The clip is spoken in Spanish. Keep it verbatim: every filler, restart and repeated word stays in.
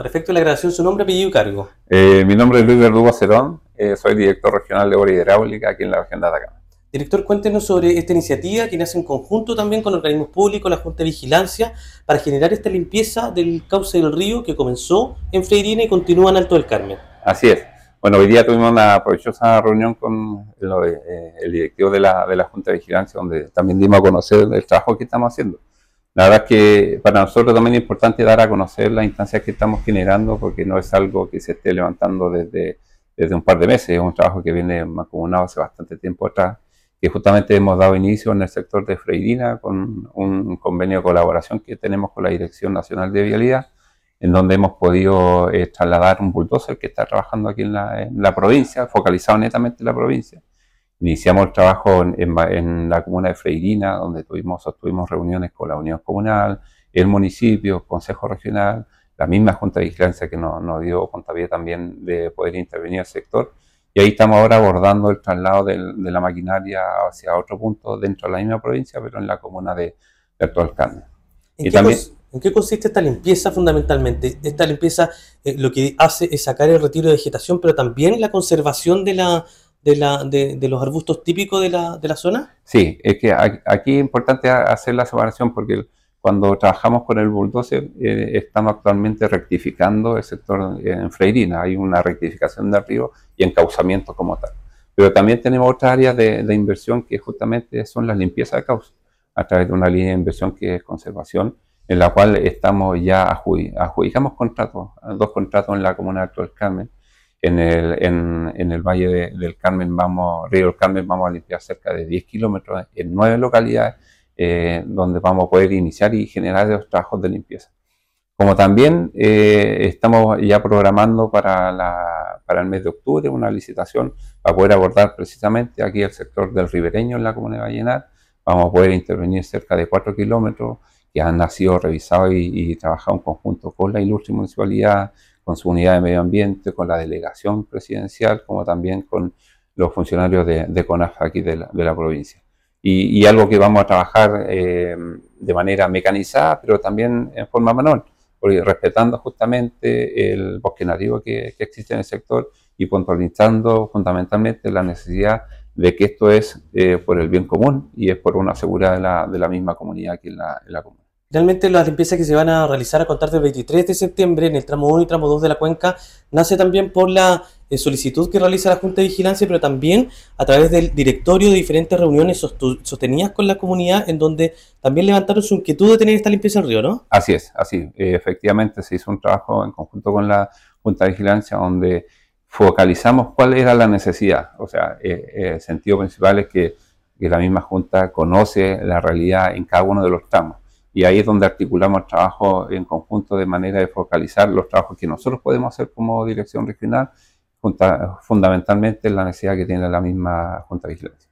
Respecto a la grabación, su nombre, apellido y cargo. Eh, mi nombre es Luis Verdugo Cerón, eh, soy director regional de obra hidráulica aquí en la región de Atacama. Director, cuéntenos sobre esta iniciativa que nace en conjunto también con organismos públicos, la Junta de Vigilancia, para generar esta limpieza del cauce del río que comenzó en Freirina y continúa en Alto del Carmen. Así es. Bueno, hoy día tuvimos una provechosa reunión con lo de, eh, el directivo de la, de la Junta de Vigilancia, donde también dimos a conocer el trabajo que estamos haciendo. La verdad es que para nosotros también es importante dar a conocer las instancias que estamos generando, porque no es algo que se esté levantando desde, desde un par de meses, es un trabajo que viene mancomunado hace bastante tiempo atrás, que justamente hemos dado inicio en el sector de Freirina con un convenio de colaboración que tenemos con la Dirección Nacional de Vialidad, en donde hemos podido eh, trasladar un bulldozer que está trabajando aquí en la, en la provincia, focalizado netamente en la provincia. Iniciamos el trabajo en, en, en la comuna de Freirina, donde tuvimos, sostuvimos reuniones con la Unión Comunal, el municipio, el Consejo Regional, la misma Junta de Vigilancia que nos, nos dio puntapié también de poder intervenir el sector. Y ahí estamos ahora abordando el traslado del, de la maquinaria hacia otro punto dentro de la misma provincia, pero en la comuna de, de Alto del Carmen. ¿En Y qué, también, cos ¿En qué consiste esta limpieza fundamentalmente? Esta limpieza eh, lo que hace es sacar el retiro de vegetación, pero también la conservación de, la, de, la, de, de los arbustos típicos de la, de la zona. sí, es que aquí es importante hacer la separación porque cuando trabajamos con el bulldozer eh, estamos actualmente rectificando el sector en Freirina, hay una rectificación de río y encauzamiento como tal. Pero también tenemos otras áreas de, de inversión que justamente son las limpiezas de cauce, a través de una línea de inversión que es conservación, en la cual estamos ya adjudicamos contratos, dos contratos en la comuna de Alto del Carmen. En el, en, en el Valle de, del Carmen, vamos, Río del Carmen, vamos a limpiar cerca de diez kilómetros en nueve localidades, eh, donde vamos a poder iniciar y generar los trabajos de limpieza. Como también eh, estamos ya programando para, la, para el mes de octubre una licitación para poder abordar precisamente aquí el sector del ribereño en la comuna de Vallenar. Vamos a poder intervenir cerca de cuatro kilómetros que han sido revisados y, y trabajados en conjunto con la ilustre municipalidad, con su unidad de medio ambiente, con la delegación presidencial, como también con los funcionarios de, de CONAF aquí de la, de la provincia. Y, y algo que vamos a trabajar eh, de manera mecanizada, pero también en forma manual, porque respetando justamente el bosque nativo que, que existe en el sector y puntualizando fundamentalmente la necesidad de que esto es eh, por el bien común y es por una seguridad de la, de la misma comunidad aquí en la, en la comuna. Realmente las limpiezas que se van a realizar a contar del veintitrés de septiembre en el tramo uno y tramo dos de la cuenca nace también por la eh, solicitud que realiza la Junta de Vigilancia, pero también a través del directorio de diferentes reuniones sostenidas con la comunidad, en donde también levantaron su inquietud de tener esta limpieza del río, ¿no? Así es, así. Eh, efectivamente se hizo un trabajo en conjunto con la Junta de Vigilancia donde focalizamos cuál era la necesidad. O sea, eh, eh, el sentido principal es que, que la misma Junta conoce la realidad en cada uno de los tramos. Y ahí es donde articulamos el trabajo en conjunto de manera de focalizar los trabajos que nosotros podemos hacer como dirección regional, fundamentalmente en la necesidad que tiene la misma Junta de Vigilancia.